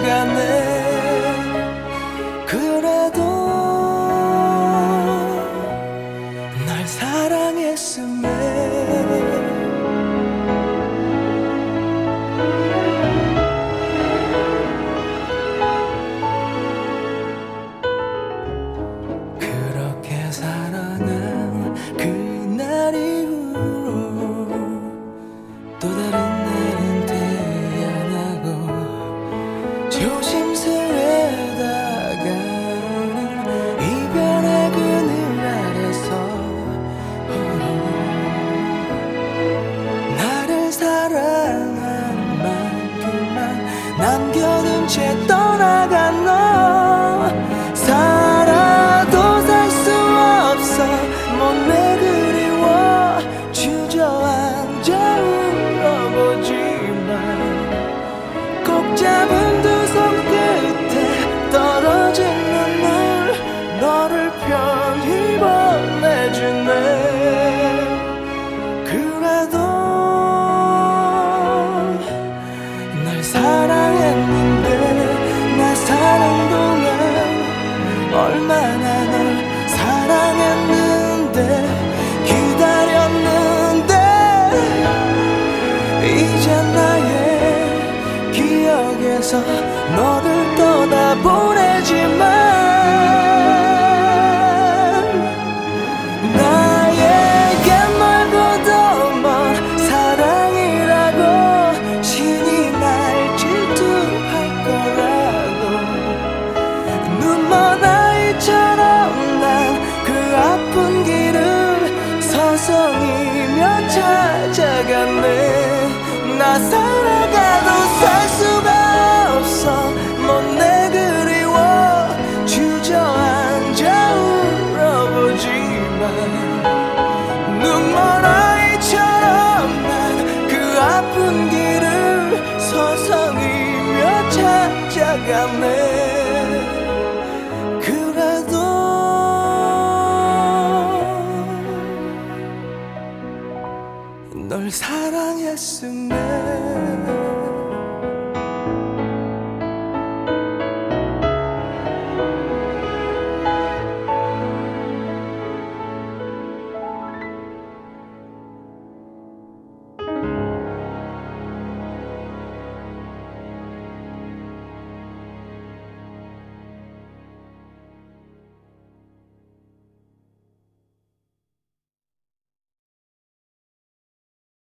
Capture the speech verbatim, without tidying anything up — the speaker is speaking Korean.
찾아가네. 그래도 날 사랑했음에 그렇게 살아난 그날 이후로 또 다른 날은 태어나고 조심스레 다가오는 이별의 그늘 아래서 나를 사랑한 만큼만 남겨둔 채 떠나간 너. 살아도 살 수 없어 못내 그리워 주저앉아 울어보지만 꼭 잡은 두 손 끝에 떨어진 눈물 너를 편히 보내주네. 그래도 날 사랑했는데 날 사는 동안 얼마나 널 사랑했는데 기다렸는데 이제 나의 기억에서 너를 떠나보내지만 나에게 멀고도 먼 사랑이라고 신이 날 질투할 거라고. 눈먼 아이처럼 난 그 아픈 길을 서성이며 찾아갔네. 나 살아가도 살 수가 없어 못내 그리워 주저앉아 울어보지만 눈먼 아이처럼 난 그 아픈 길을 서성이며 찾아갔네.